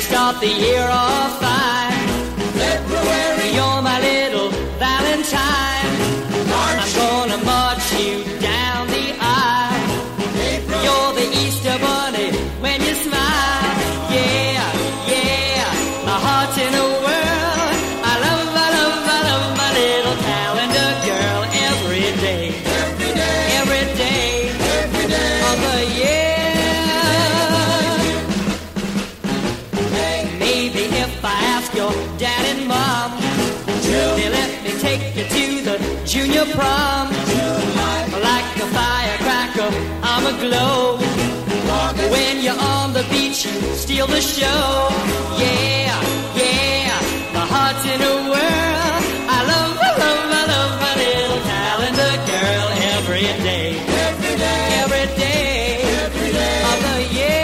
start the year off fine. February, you're my little Valentine. March, I'm gonna march you down the aisle. April, you're the Easter bunny when you smile. Yeah, yeah, my heart's in a whirl. I love my little calendar girl every day. Every day, every day, every day of the year. Maybe if I ask your dad and mom, they let me take you to the junior prom. Like a firecracker, I'm aglow. When you're on the beach, you steal the show. Yeah, yeah, my heart's in a whirl. I love my little calendar girl every day. Every day, every day, every day of the year.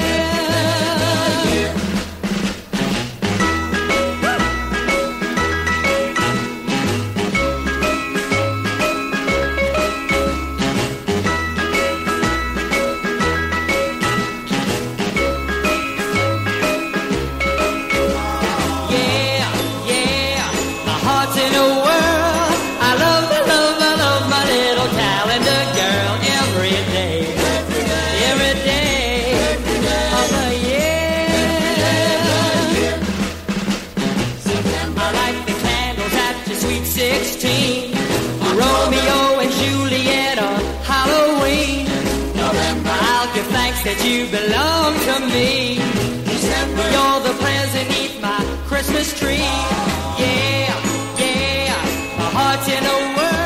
That you belong to me. December, you're the present beneath my Christmas tree. Yeah, yeah, my heart's in a whirl.